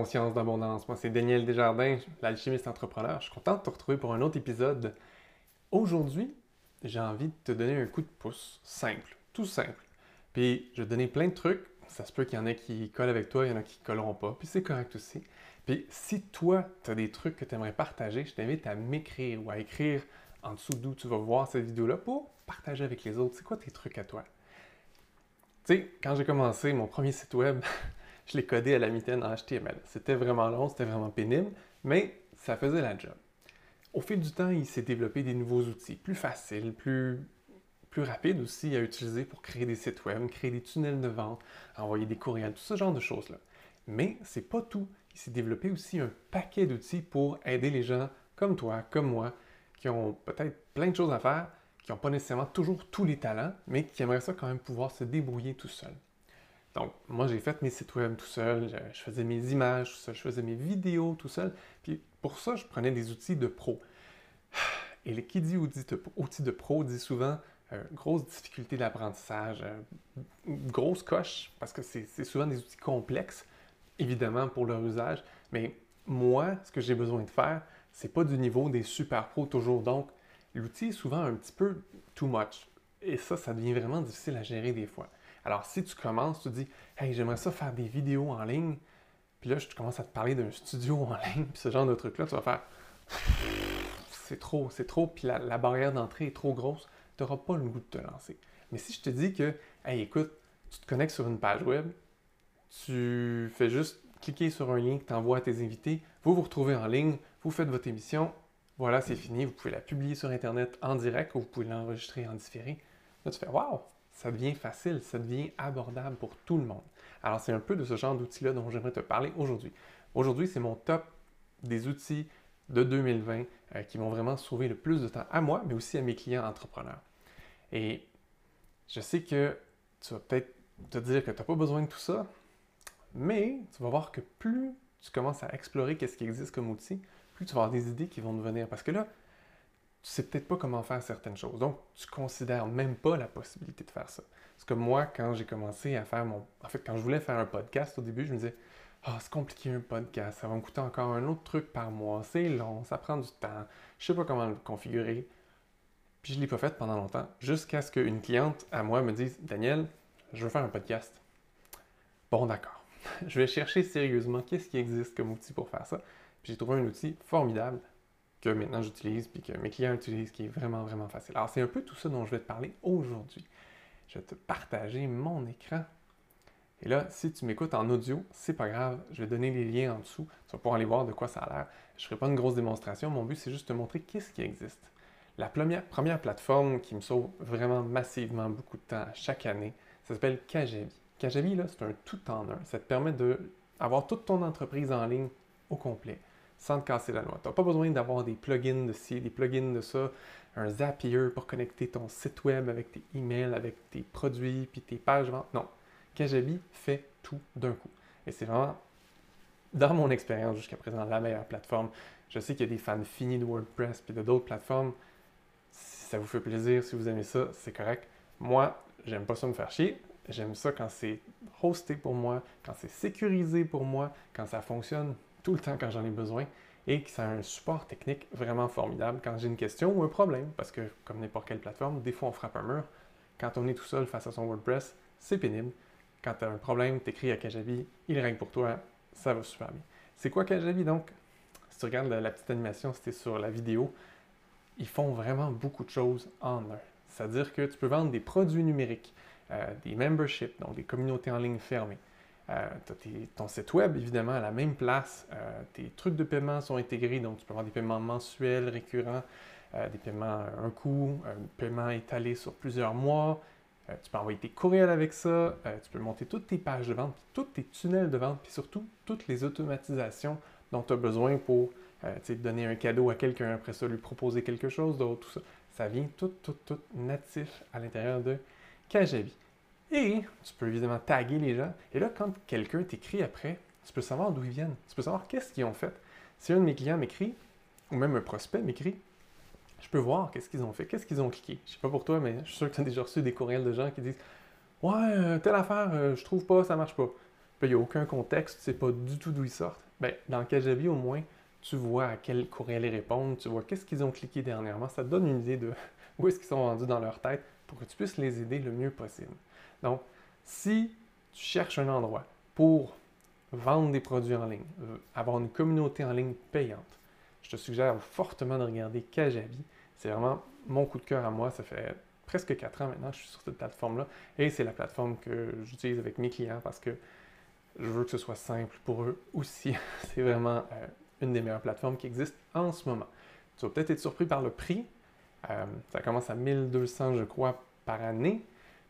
Conscience d'abondance. Moi, c'est Daniel Desjardins, l'alchimiste entrepreneur. Je suis content de te retrouver pour un autre épisode. Aujourd'hui, j'ai envie de te donner un coup de pouce simple, tout simple. Puis, je vais te donner plein de trucs. Ça se peut qu'il y en ait qui collent avec toi, il y en a qui ne colleront pas. Puis, c'est correct aussi. Puis, si toi, tu as des trucs que tu aimerais partager, je t'invite à m'écrire ou à écrire en dessous d'où tu vas voir cette vidéo-là pour partager avec les autres. C'est quoi tes trucs à toi? Tu sais, quand j'ai commencé mon premier site web, je l'ai codé à la mitaine en HTML. C'était vraiment long, c'était vraiment pénible, mais ça faisait la job. Au fil du temps, il s'est développé des nouveaux outils, plus faciles, plus rapides aussi à utiliser pour créer des sites web, créer des tunnels de vente, envoyer des courriels, tout ce genre de choses-là. Mais c'est pas tout. Il s'est développé aussi un paquet d'outils pour aider les gens comme toi, comme moi, qui ont peut-être plein de choses à faire, qui n'ont pas nécessairement toujours tous les talents, mais qui aimeraient ça quand même pouvoir se débrouiller tout seul. Donc, moi, j'ai fait mes sites web tout seul, je faisais mes images tout seul, je faisais mes vidéos tout seul. Puis pour ça, je prenais des outils de pro. Et qui dit outil de pro dit souvent grosse difficulté d'apprentissage, grosse coche, parce que c'est souvent des outils complexes, évidemment, pour leur usage. Mais moi, ce que j'ai besoin de faire, c'est pas du niveau des super pros toujours. Donc, l'outil est souvent un petit peu too much. Et ça devient vraiment difficile à gérer des fois. Alors, si tu commences, tu te dis, hey, j'aimerais ça faire des vidéos en ligne, puis là, je commence à te parler d'un studio en ligne, puis ce genre de truc-là, tu vas faire, c'est trop, puis la barrière d'entrée est trop grosse, tu n'auras pas le goût de te lancer. Mais si je te dis que, hey, écoute, tu te connectes sur une page web, tu fais juste cliquer sur un lien que tu envoies à tes invités, vous vous retrouvez en ligne, vous faites votre émission, voilà, c'est fini, vous pouvez la publier sur Internet en direct ou vous pouvez l'enregistrer en différé. Là, tu fais, waouh, ça devient facile, ça devient abordable pour tout le monde. Alors, c'est un peu de ce genre d'outils-là dont j'aimerais te parler aujourd'hui. Aujourd'hui, c'est mon top des outils de 2020 qui vont vraiment sauver le plus de temps à moi, mais aussi à mes clients entrepreneurs. Et je sais que tu vas peut-être te dire que tu n'as pas besoin de tout ça, mais tu vas voir que plus tu commences à explorer qu'est-ce qui existe comme outil, plus tu vas avoir des idées qui vont te venir. Parce que là, tu sais peut-être pas comment faire certaines choses. Donc, tu considères même pas la possibilité de faire ça. C'est comme moi, quand j'ai commencé à faire mon... En fait, quand je voulais faire un podcast au début, je me disais, ah, c'est compliqué un podcast, ça va me coûter encore un autre truc par mois, c'est long, ça prend du temps, je sais pas comment le configurer. Puis je l'ai pas fait pendant longtemps, jusqu'à ce qu'une cliente à moi me dise, Daniel, je veux faire un podcast. Bon, d'accord. Je vais chercher sérieusement qu'est-ce qui existe comme outil pour faire ça. Puis j'ai trouvé un outil formidable que maintenant j'utilise puis que mes clients utilisent qui est vraiment, vraiment facile. Alors, c'est un peu tout ça dont je vais te parler aujourd'hui. Je vais te partager mon écran. Et là, si tu m'écoutes en audio, c'est pas grave, je vais donner les liens en dessous. Tu vas pouvoir aller voir de quoi ça a l'air. Je ne ferai pas une grosse démonstration, mon but c'est juste de te montrer qu'est-ce qui existe. La première plateforme qui me sauve vraiment massivement beaucoup de temps chaque année, ça s'appelle Kajabi. Kajabi, là, c'est un tout en un. Ça te permet d'avoir toute ton entreprise en ligne au complet, sans te casser la noix. Tu n'as pas besoin d'avoir des plugins de ci, des plugins de ça, un Zapier pour connecter ton site web avec tes emails, avec tes produits, puis tes pages de vente. Non. Kajabi fait tout d'un coup. Et c'est vraiment, dans mon expérience jusqu'à présent, la meilleure plateforme. Je sais qu'il y a des fans finis de WordPress puis de d'autres plateformes. Si ça vous fait plaisir, si vous aimez ça, c'est correct. Moi, j'aime pas ça me faire chier. J'aime ça quand c'est hosté pour moi, quand c'est sécurisé pour moi, quand ça fonctionne tout le temps quand j'en ai besoin et que ça a un support technique vraiment formidable quand j'ai une question ou un problème. Parce que, comme n'importe quelle plateforme, des fois on frappe un mur. Quand on est tout seul face à son WordPress, c'est pénible. Quand tu as un problème, tu écris à Kajabi, il règle pour toi, ça va super bien. C'est quoi Kajabi donc? Si tu regardes la petite animation, c'était sur la vidéo, ils font vraiment beaucoup de choses en un. C'est-à-dire que tu peux vendre des produits numériques, des memberships, donc des communautés en ligne fermées. Tu as ton site web, évidemment, à la même place. Tes trucs de paiement sont intégrés, donc tu peux avoir des paiements mensuels, récurrents, des paiements à un coup, un paiement étalé sur plusieurs mois. Tu peux envoyer tes courriels avec ça, tu peux monter toutes tes pages de vente, tous tes tunnels de vente, puis surtout toutes les automatisations dont tu as besoin pour donner un cadeau à quelqu'un, après ça lui proposer quelque chose d'autre, tout ça. Ça vient tout natif à l'intérieur de Kajabi. Et tu peux évidemment taguer les gens. Et là, quand quelqu'un t'écrit après, tu peux savoir d'où ils viennent. Tu peux savoir qu'est-ce qu'ils ont fait. Si un de mes clients m'écrit, ou même un prospect m'écrit, je peux voir qu'est-ce qu'ils ont fait, qu'est-ce qu'ils ont cliqué. Je sais pas pour toi, mais je suis sûr que tu as déjà reçu des courriels de gens qui disent Ouais, telle affaire, je trouve pas, ça marche pas. Puis il n'y a aucun contexte, tu sais pas du tout d'où ils sortent. ben, dans Kajabi, au moins, tu vois à quel courriel ils répondent, tu vois qu'est-ce qu'ils ont cliqué dernièrement. Ça te donne une idée de où est-ce qu'ils sont rendus dans leur tête pour que tu puisses les aider le mieux possible. Donc, si tu cherches un endroit pour vendre des produits en ligne, avoir une communauté en ligne payante, je te suggère fortement de regarder Kajabi. C'est vraiment mon coup de cœur à moi. Ça fait presque 4 ans maintenant que je suis sur cette plateforme-là et c'est la plateforme que j'utilise avec mes clients parce que je veux que ce soit simple pour eux aussi. C'est vraiment une des meilleures plateformes qui existent en ce moment. Tu vas peut-être être surpris par le prix. Ça commence à 1200, je crois, par année.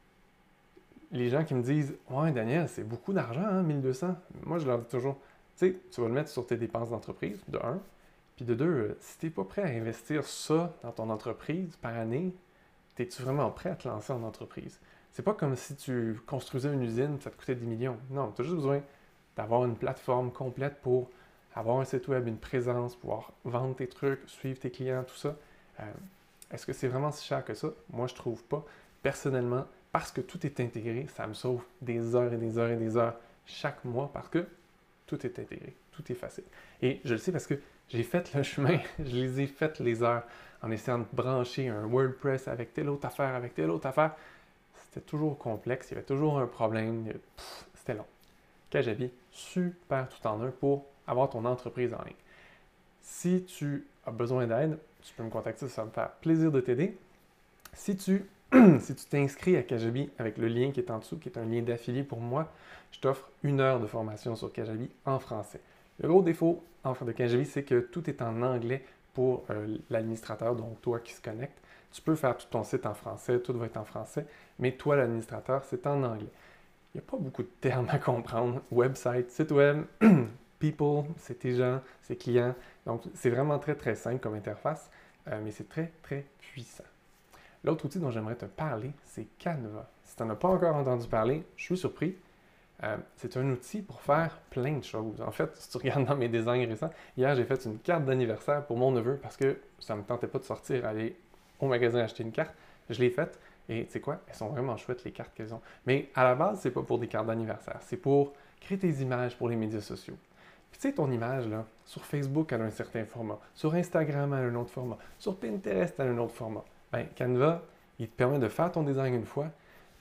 Les gens qui me disent « Ouais, Daniel, c'est beaucoup d'argent, hein, 1200. » Moi, je leur dis toujours « Tu sais, tu vas le mettre sur tes dépenses d'entreprise, de un. Puis de deux, si tu n'es pas prêt à investir ça dans ton entreprise par année, es-tu vraiment prêt à te lancer en entreprise? C'est pas comme si tu construisais une usine, ça te coûtait 10 millions. Non, tu as juste besoin d'avoir une plateforme complète pour avoir un site web, une présence, pouvoir vendre tes trucs, suivre tes clients, tout ça. Est-ce que c'est vraiment si cher que ça? Moi, je trouve pas. Personnellement, parce que tout est intégré, ça me sauve des heures et des heures et des heures chaque mois parce que tout est intégré, tout est facile. Et je le sais parce que j'ai fait le chemin, je les ai faites les heures en essayant de brancher un WordPress avec telle autre affaire, avec telle autre affaire. C'était toujours complexe, il y avait toujours un problème, c'était long. Kajabi, super tout en un pour avoir ton entreprise en ligne. Si tu as besoin d'aide, tu peux me contacter, ça va me faire plaisir de t'aider. Si tu t'inscris à Kajabi avec le lien qui est en dessous, qui est un lien d'affilié pour moi, je t'offre 1 heure de formation sur Kajabi en français. Le gros défaut de Kajabi, c'est que tout est en anglais pour l'administrateur, donc toi qui se connecte. Tu peux faire tout ton site en français, tout va être en français, mais toi, l'administrateur, c'est en anglais. Il n'y a pas beaucoup de termes à comprendre. Website, site web, people, c'est tes gens, c'est clients. Donc, c'est vraiment très, très simple comme interface, mais c'est très, très puissant. L'autre outil dont j'aimerais te parler, c'est Canva. Si tu n'en as pas encore entendu parler, je suis surpris. C'est un outil pour faire plein de choses. En fait, si tu regardes dans mes designs récents, hier, j'ai fait une carte d'anniversaire pour mon neveu parce que ça ne me tentait pas de sortir, aller au magasin acheter une carte. Je l'ai faite et tu sais quoi? Elles sont vraiment chouettes, les cartes qu'elles ont. Mais à la base, c'est pas pour des cartes d'anniversaire. C'est pour créer tes images pour les médias sociaux. Puis tu sais, ton image, là, sur Facebook, elle a un certain format. Sur Instagram, elle a un autre format. Sur Pinterest, elle a un autre format. Ben, Canva, il te permet de faire ton design une fois,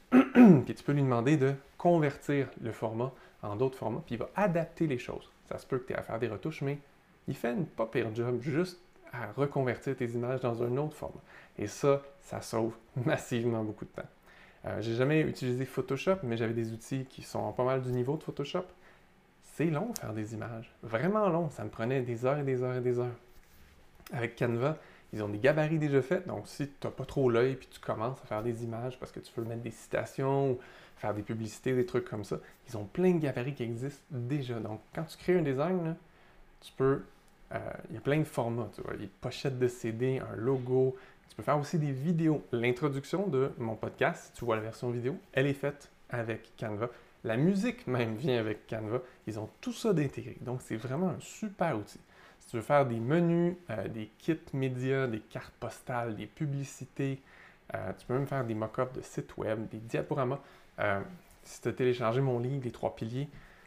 puis tu peux lui demander de convertir le format en d'autres formats, puis il va adapter les choses. Ça se peut que tu aies à faire des retouches, mais il fait une pas pire job juste à reconvertir tes images dans un autre format. Et ça sauve massivement beaucoup de temps. J'ai jamais utilisé Photoshop, mais j'avais des outils qui sont pas mal du niveau de Photoshop. C'est long faire des images, vraiment long. Ça me prenait des heures et des heures et des heures. Avec Canva, ils ont des gabarits déjà faits, donc si tu n'as pas trop l'œil puis tu commences à faire des images parce que tu veux mettre des citations ou faire des publicités, des trucs comme ça, ils ont plein de gabarits qui existent déjà. Donc quand tu crées un design, là, tu peux, il y a plein de formats, tu vois, il y a une pochette de CD, un logo, tu peux faire aussi des vidéos. L'introduction de mon podcast, si tu vois la version vidéo, elle est faite avec Canva. La musique même vient avec Canva. Ils ont tout ça d'intégré. Donc c'est vraiment un super outil. Si tu veux faire des menus, des kits médias, des cartes postales, des publicités, tu peux même faire des mock-ups de sites web, des diaporamas. Si tu as téléchargé mon livre, Les 3 piliers,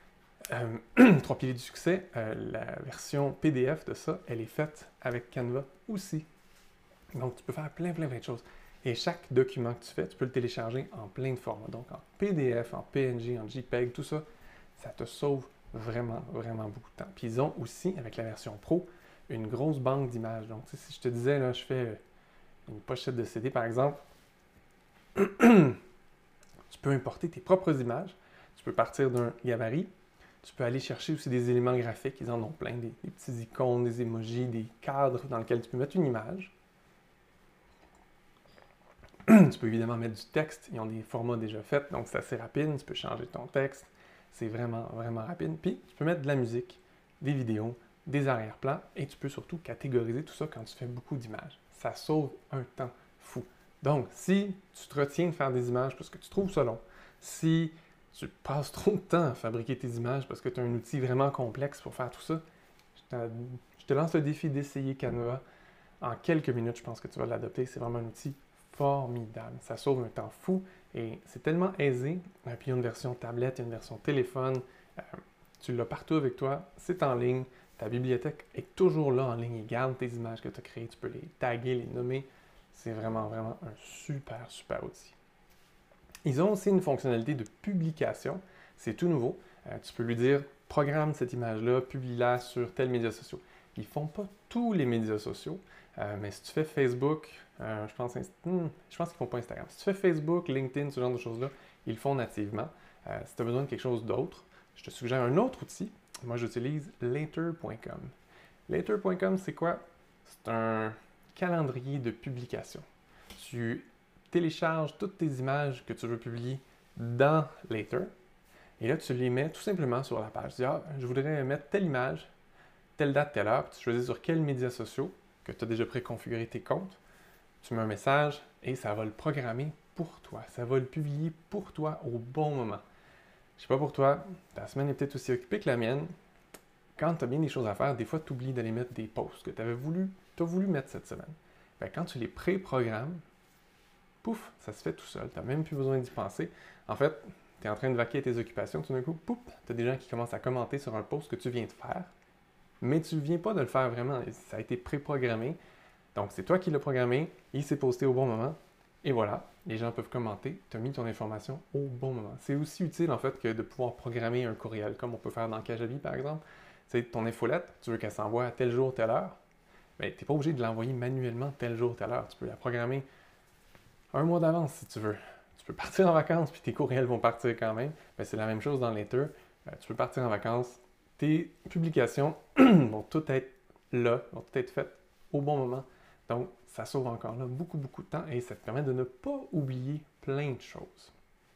les 3 piliers du succès, la version PDF de ça, elle est faite avec Canva aussi. Donc tu peux faire plein de choses. Et chaque document que tu fais, tu peux le télécharger en plein de formats. Donc en PDF, en PNG, en JPEG, tout ça, ça te sauve vraiment beaucoup de temps. Puis ils ont aussi, avec la version Pro, une grosse banque d'images. Donc, si je te disais, là, je fais une pochette de CD, par exemple, tu peux importer tes propres images. Tu peux partir d'un gabarit. Tu peux aller chercher aussi des éléments graphiques. Ils en ont plein, des petits icônes, des emojis, des cadres dans lesquels tu peux mettre une image. Tu peux évidemment mettre du texte. Ils ont des formats déjà faits, donc c'est assez rapide. Tu peux changer ton texte. C'est vraiment rapide. Puis, tu peux mettre de la musique, des vidéos, des arrière-plans et tu peux surtout catégoriser tout ça quand tu fais beaucoup d'images. Ça sauve un temps fou. Donc, si tu te retiens de faire des images parce que tu trouves ça long, si tu passes trop de temps à fabriquer tes images parce que tu as un outil vraiment complexe pour faire tout ça, je te lance le défi d'essayer Canva. En quelques minutes, je pense que tu vas l'adopter. C'est vraiment un outil formidable. Ça sauve un temps fou et c'est tellement aisé. Puis il y a une version tablette, il y a une version téléphone. tu l'as partout avec toi, c'est en ligne, ta bibliothèque est toujours là en ligne, et garde tes images que tu as créées, tu peux les taguer, les nommer. C'est vraiment, vraiment un super, super outil. Ils ont aussi une fonctionnalité de publication, c'est tout nouveau. Tu peux lui dire, programme cette image-là, publie-la sur tel média social. Ils ne font pas tous les médias sociaux, mais si tu fais Facebook, je pense qu'ils ne font pas Instagram. Si tu fais Facebook, LinkedIn, ce genre de choses-là, ils le font nativement. Si tu as besoin de quelque chose d'autre, je te suggère un autre outil. Moi, j'utilise Later.com. Later.com, c'est quoi? C'est un calendrier de publication. Tu télécharges toutes tes images que tu veux publier dans Later et là, tu les mets tout simplement sur la page. Tu dis, je voudrais mettre telle image, telle date, telle heure, puis tu choisis sur quels médias sociaux que tu as déjà préconfiguré tes comptes. Tu mets un message et ça va le programmer pour toi. Ça va le publier pour toi au bon moment. Je sais pas pour toi, ta semaine est peut-être aussi occupée que la mienne. Quand tu as bien des choses à faire, des fois, tu oublies d'aller mettre des posts que tu as voulu mettre cette semaine. Bien, quand tu les pré-programmes, pouf, ça se fait tout seul. Tu n'as même plus besoin d'y penser. En fait, tu es en train de vaquer à tes occupations, tout d'un coup, pouf, tu as des gens qui commencent à commenter sur un post que tu viens de faire, mais tu ne viens pas de le faire vraiment. Ça a été pré-programmé. Donc, c'est toi qui l'as programmé, il s'est posté au bon moment, et voilà, les gens peuvent commenter, tu as mis ton information au bon moment. C'est aussi utile, en fait, que de pouvoir programmer un courriel, comme on peut faire dans Kajabi, par exemple. C'est ton infolette, tu veux qu'elle s'envoie à tel jour, telle heure, bien, tu n'es pas obligé de l'envoyer manuellement tel jour, telle heure. Tu peux la programmer un mois d'avance, si tu veux. Tu peux partir en vacances, puis tes courriels vont partir quand même. Bien, c'est la même chose dans Later. Tu peux partir en vacances, tes publications vont toutes être là, vont toutes être faites au bon moment. Donc, ça sauve encore là beaucoup, beaucoup de temps et ça te permet de ne pas oublier plein de choses.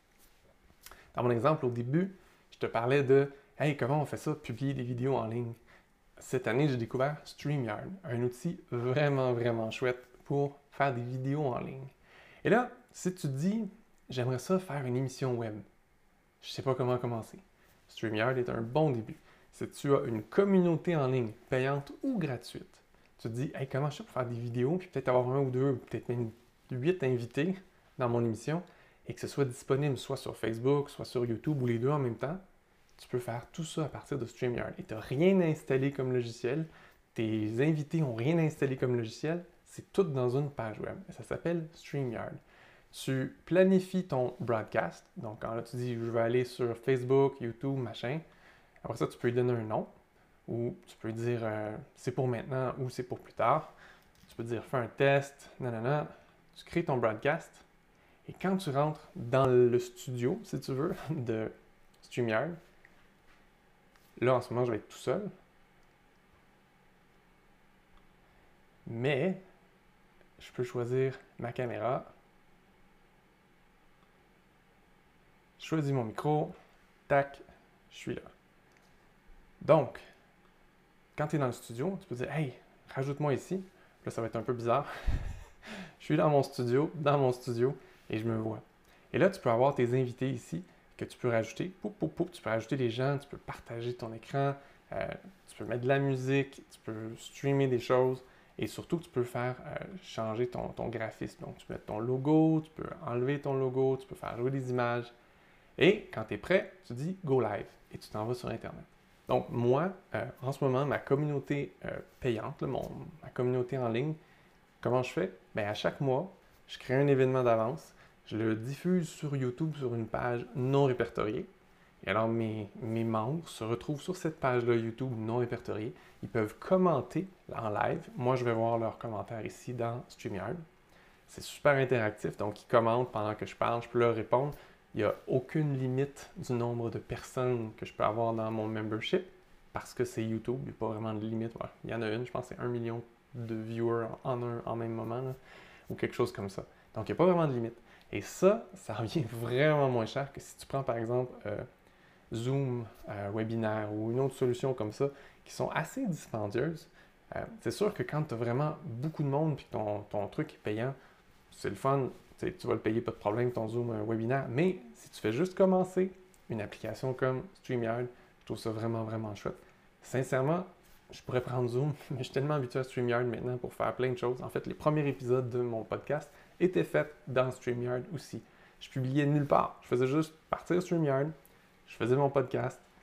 Dans mon exemple, au début, je te parlais de « Hey, comment on fait ça, publier des vidéos en ligne? » Cette année, j'ai découvert StreamYard, un outil vraiment, vraiment chouette pour faire des vidéos en ligne. Et là, si tu te dis « J'aimerais ça faire une émission web. Je ne sais pas comment commencer. » StreamYard est un bon début. Si tu as une communauté en ligne, payante ou gratuite, tu te dis, hey, comment je fais pour faire des vidéos, puis peut-être avoir un ou deux, peut-être même 8 invités dans mon émission, et que ce soit disponible soit sur Facebook, soit sur YouTube, ou les deux en même temps, tu peux faire tout ça à partir de StreamYard. Et tu n'as rien installé comme logiciel, tes invités n'ont rien installé comme logiciel, c'est tout dans une page web. Et ça s'appelle StreamYard. Tu planifies ton broadcast, donc quand là tu dis, je vais aller sur Facebook, YouTube, machin, après ça, tu peux lui donner un nom, ou tu peux dire c'est pour maintenant ou c'est pour plus tard. Tu peux dire fais un test, nanana. Tu crées ton broadcast et quand tu rentres dans le studio, si tu veux, de StreamYard, là en ce moment je vais être tout seul, mais je peux choisir ma caméra, je choisis mon micro, tac, je suis là. Donc, quand tu es dans le studio, tu peux dire « Hey, rajoute-moi ici. » Là, ça va être un peu bizarre. Je suis dans mon studio, et je me vois. Et là, tu peux avoir tes invités ici que tu peux rajouter. Poup, poup, poup, tu peux rajouter des gens, tu peux partager ton écran, tu peux mettre de la musique, tu peux streamer des choses, et surtout, tu peux faire changer ton graphisme. Donc, tu peux mettre ton logo, tu peux enlever ton logo, tu peux faire jouer des images. Et quand tu es prêt, tu dis « Go live » et tu t'en vas sur Internet. Donc, moi, en ce moment, ma communauté payante, là, ma communauté en ligne, comment je fais? Bien, à chaque mois, je crée un événement d'avance, je le diffuse sur YouTube sur une page non répertoriée. Et alors, mes membres se retrouvent sur cette page-là YouTube non répertoriée. Ils peuvent commenter en live. Moi, je vais voir leurs commentaires ici dans StreamYard. C'est super interactif, donc ils commentent pendant que je parle, je peux leur répondre. Il n'y a aucune limite du nombre de personnes que je peux avoir dans mon membership parce que c'est YouTube, il n'y a pas vraiment de limite. Ouais, il y en a une, je pense que c'est 1 million de viewers en même moment, là, ou quelque chose comme ça. Donc, il n'y a pas vraiment de limite. Et ça revient vraiment moins cher que si tu prends par exemple Zoom, Webinaire ou une autre solution comme ça qui sont assez dispendieuses. C'est sûr que quand tu as vraiment beaucoup de monde et que ton truc est payant, c'est le fun. Tu vas le payer, pas de problème, ton Zoom, un webinaire. Mais si tu fais juste commencer une application comme StreamYard, je trouve ça vraiment, vraiment chouette. Sincèrement, je pourrais prendre Zoom, mais je suis tellement habitué à StreamYard maintenant pour faire plein de choses. En fait, les premiers épisodes de mon podcast étaient faits dans StreamYard aussi. Je publiais nulle part. Je faisais juste partir StreamYard, je faisais mon podcast,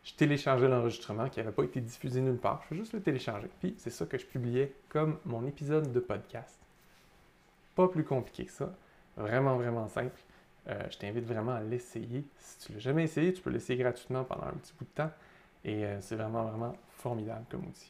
je téléchargeais l'enregistrement qui n'avait pas été diffusé nulle part. Je fais juste le télécharger. Puis c'est ça que je publiais comme mon épisode de podcast. Pas plus compliqué que ça. Vraiment, vraiment simple. Je t'invite vraiment à l'essayer. Si tu ne l'as jamais essayé, tu peux l'essayer gratuitement pendant un petit bout de temps. Et c'est vraiment, vraiment formidable comme outil.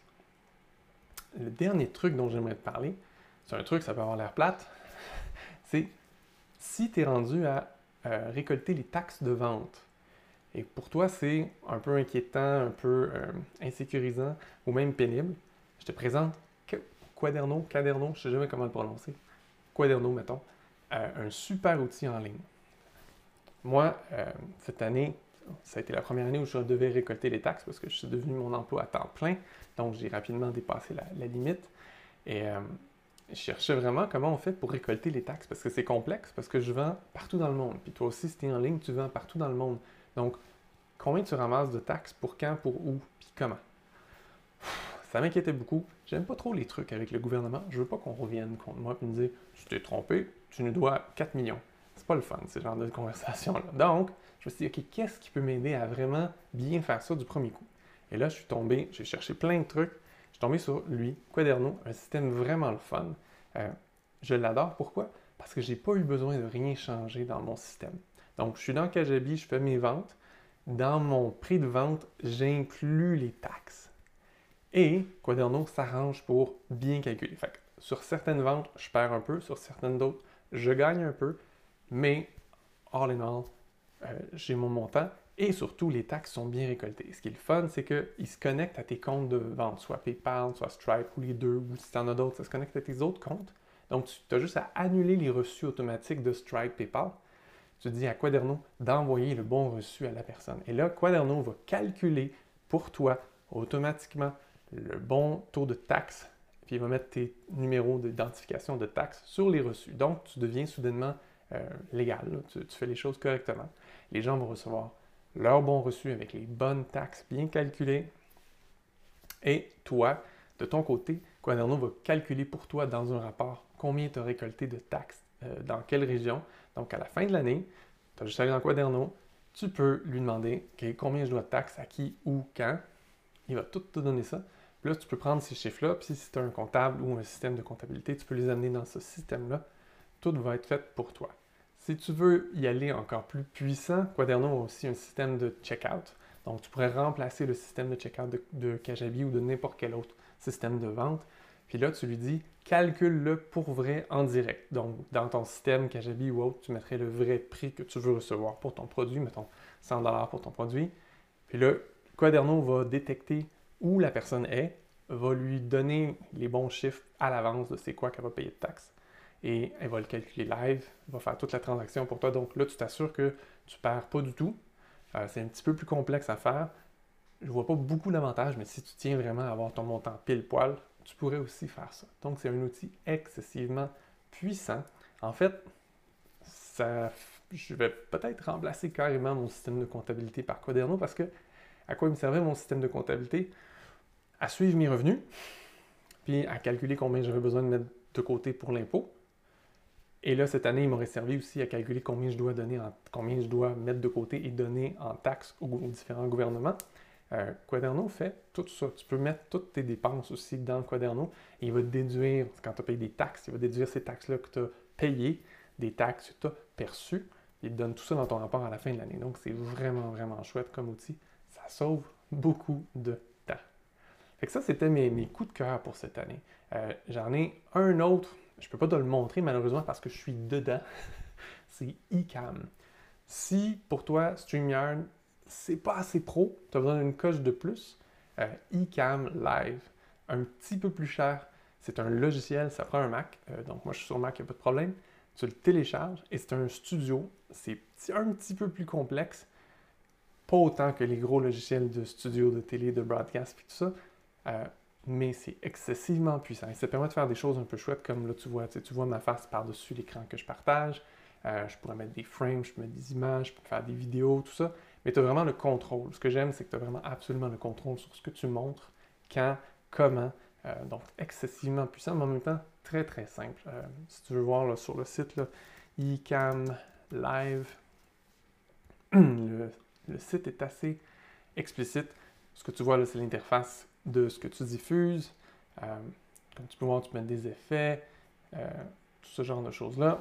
Le dernier truc dont j'aimerais te parler, c'est un truc, ça peut avoir l'air plate, c'est si tu es rendu à récolter les taxes de vente. Et pour toi, c'est un peu inquiétant, un peu insécurisant ou même pénible. Je te présente Quaderno, je ne sais jamais comment le prononcer. Quaderno, mettons, un super outil en ligne. Moi, cette année, ça a été la première année où je devais récolter les taxes parce que je suis devenu mon emploi à temps plein. Donc, j'ai rapidement dépassé la limite. Et je cherchais vraiment comment on fait pour récolter les taxes parce que c'est complexe, parce que je vends partout dans le monde. Puis toi aussi, si tu es en ligne, tu vends partout dans le monde. Donc, combien tu ramasses de taxes, pour quand, pour où, puis comment? Ça m'inquiétait beaucoup. J'aime pas trop les trucs avec le gouvernement. Je veux pas qu'on revienne contre moi et me dire « Tu t'es trompé, tu nous dois 4 millions ». C'est pas le fun, ce genre de conversation-là. Donc, je me suis dit « Ok, qu'est-ce qui peut m'aider à vraiment bien faire ça du premier coup? » Et là, je suis tombé, j'ai cherché plein de trucs. Je suis tombé sur lui, Quaderno, un système vraiment le fun. Je l'adore. Pourquoi? Parce que j'ai pas eu besoin de rien changer dans mon système. Donc, je suis dans Kajabi, je fais mes ventes. Dans mon prix de vente, j'inclus les taxes. Et Quaderno s'arrange pour bien calculer. Fait que sur certaines ventes, je perds un peu, sur certaines d'autres, je gagne un peu, mais all in all, j'ai mon montant et surtout les taxes sont bien récoltées. Ce qui est le fun, c'est qu'il se connecte à tes comptes de vente, soit PayPal, soit Stripe ou les deux, ou si tu en as d'autres, ça se connecte à tes autres comptes. Donc tu as juste à annuler les reçus automatiques de Stripe, PayPal. Tu dis à Quaderno d'envoyer le bon reçu à la personne. Et là, Quaderno va calculer pour toi automatiquement le bon taux de taxe, puis il va mettre tes numéros d'identification de taxes sur les reçus. Donc, tu deviens soudainement légal, tu fais les choses correctement. Les gens vont recevoir leur bon reçu avec les bonnes taxes bien calculées. Et toi, de ton côté, Quaderno va calculer pour toi dans un rapport combien tu as récolté de taxes, dans quelle région. Donc, à la fin de l'année, tu as juste à aller dans Quaderno, tu peux lui demander okay, combien je dois de taxes, à qui, où, quand. Il va tout te donner ça. Puis là, tu peux prendre ces chiffres-là, puis si tu as un comptable ou un système de comptabilité, tu peux les amener dans ce système-là. Tout va être fait pour toi. Si tu veux y aller encore plus puissant, Quaderno a aussi un système de checkout. Donc, tu pourrais remplacer le système de checkout de Kajabi ou de n'importe quel autre système de vente. Puis là, tu lui dis, calcule-le pour vrai en direct. Donc, dans ton système Kajabi ou autre, tu mettrais le vrai prix que tu veux recevoir pour ton produit, mettons 100$ pour ton produit. Puis là, Quaderno va détecter où la personne est, va lui donner les bons chiffres à l'avance de c'est quoi qu'elle va payer de taxes. Et elle va le calculer live, va faire toute la transaction pour toi. Donc là, tu t'assures que tu ne perds pas du tout. C'est un petit peu plus complexe à faire. Je ne vois pas beaucoup d'avantages, mais si tu tiens vraiment à avoir ton montant pile poil, tu pourrais aussi faire ça. Donc c'est un outil excessivement puissant. En fait, je vais peut-être remplacer carrément mon système de comptabilité par Quaderno parce que à quoi il me servait mon système de comptabilité? À suivre mes revenus, puis à calculer combien j'avais besoin de mettre de côté pour l'impôt. Et là, cette année, il m'aurait servi aussi à calculer combien je dois mettre de côté et donner en taxes aux différents gouvernements. Quaderno fait tout ça. Tu peux mettre toutes tes dépenses aussi dans Quaderno et il va déduire, quand tu as payé des taxes, il va déduire ces taxes-là que tu as payées, des taxes que tu as perçues. Il te donne tout ça dans ton rapport à la fin de l'année. Donc, c'est vraiment, vraiment chouette comme outil. Ça sauve beaucoup de temps. Fait que ça, c'était mes coups de cœur pour cette année. J'en ai un autre, je ne peux pas te le montrer malheureusement parce que je suis dedans. C'est Ecamm. Si pour toi, StreamYard, c'est pas assez pro, tu as besoin d'une coche de plus, Ecamm Live, un petit peu plus cher. C'est un logiciel, ça prend un Mac. Donc moi, je suis sur Mac, il n'y a pas de problème. Tu le télécharges et c'est un studio. C'est un petit peu plus complexe. Pas autant que les gros logiciels de studio, de télé, de broadcast et tout ça. Mais c'est excessivement puissant. Et ça permet de faire des choses un peu chouettes comme là, tu vois ma face par-dessus l'écran que je partage. Je pourrais mettre des frames, je peux mettre des images, je peux faire des vidéos, tout ça. Mais tu as vraiment le contrôle. Ce que j'aime, c'est que tu as vraiment absolument le contrôle sur ce que tu montres, quand, comment. Donc, excessivement puissant, mais en même temps, très, très simple. Si tu veux voir là, sur le site, là, Ecamm Live, le site est assez explicite. Ce que tu vois là, c'est l'interface de ce que tu diffuses. Comme tu peux voir, tu peux mettre des effets, tout ce genre de choses-là.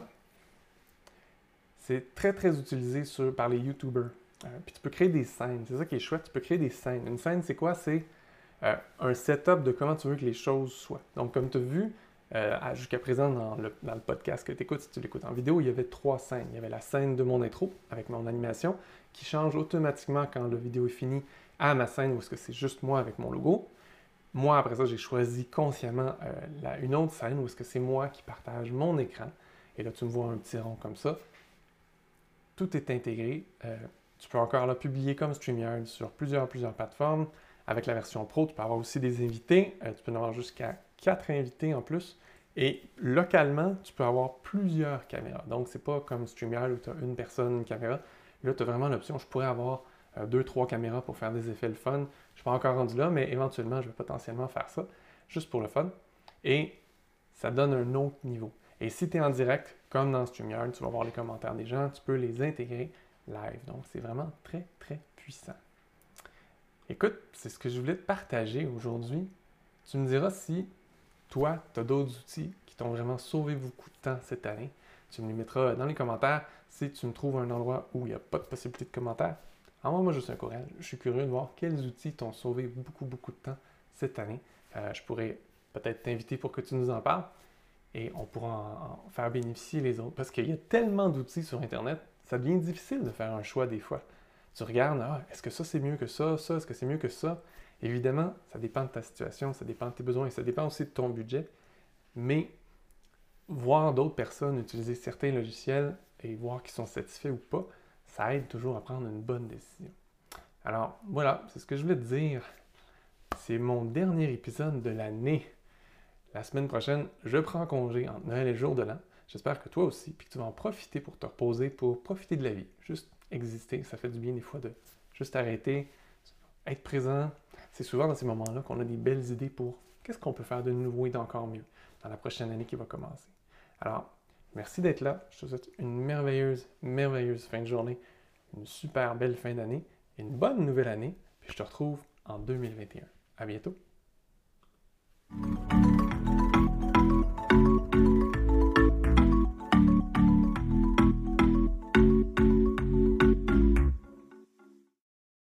C'est très, très utilisé par les YouTubers. Puis tu peux créer des scènes. C'est ça qui est chouette. Tu peux créer des scènes. Une scène, c'est quoi? C'est un setup de comment tu veux que les choses soient. Donc, comme tu as vu, jusqu'à présent, dans le podcast que tu écoutes, si tu l'écoutes en vidéo, il y avait 3 scènes. Il y avait la scène de mon intro avec mon animation qui change automatiquement quand la vidéo est finie à ma scène où est-ce que c'est juste moi avec mon logo. Moi, après ça, j'ai choisi consciemment une autre scène où est-ce que c'est moi qui partage mon écran. Et là, tu me vois un petit rond comme ça. Tout est intégré. Tu peux encore là, publier comme StreamYard sur plusieurs plateformes. Avec la version Pro, tu peux avoir aussi des invités. Tu peux en avoir jusqu'à 4 invités en plus. Et localement, tu peux avoir plusieurs caméras. Donc, c'est pas comme StreamYard où tu as une personne, une caméra. Là, tu as vraiment l'option, je pourrais avoir 2-3 caméras pour faire des effets le fun. Je ne suis pas encore rendu là, mais éventuellement, je vais potentiellement faire ça, juste pour le fun. Et ça donne un autre niveau. Et si tu es en direct, comme dans StreamYard, tu vas voir les commentaires des gens, tu peux les intégrer live. Donc, c'est vraiment très, très puissant. Écoute, c'est ce que je voulais te partager aujourd'hui. Tu me diras si toi, tu as d'autres outils qui t'ont vraiment sauvé beaucoup de temps cette année. Tu me les mettras dans les commentaires. Si tu me trouves un endroit où il n'y a pas de possibilité de commentaires, envoie-moi juste un courriel. Je suis curieux de voir quels outils t'ont sauvé beaucoup, beaucoup de temps cette année. Je pourrais peut-être t'inviter pour que tu nous en parles et on pourra en faire bénéficier les autres. Parce qu'il y a tellement d'outils sur Internet, ça devient difficile de faire un choix des fois. Tu regardes, est-ce que ça c'est mieux que ça, est-ce que c'est mieux que ça? Évidemment, ça dépend de ta situation, ça dépend de tes besoins et ça dépend aussi de ton budget. Mais voir d'autres personnes utiliser certains logiciels et voir qu'ils sont satisfaits ou pas, ça aide toujours à prendre une bonne décision. Alors voilà, c'est ce que je voulais te dire. C'est mon dernier épisode de l'année. La semaine prochaine, je prends congé entre Noël et le jour de l'an. J'espère que toi aussi, puis que tu vas en profiter pour te reposer, pour profiter de la vie. Juste exister, ça fait du bien des fois de juste arrêter, être présent. C'est souvent dans ces moments-là qu'on a des belles idées pour qu'est-ce qu'on peut faire de nouveau et d'encore mieux dans la prochaine année qui va commencer. Alors, merci d'être là. Je te souhaite une merveilleuse, merveilleuse fin de journée, une super belle fin d'année et une bonne nouvelle année. Puis je te retrouve en 2021. À bientôt!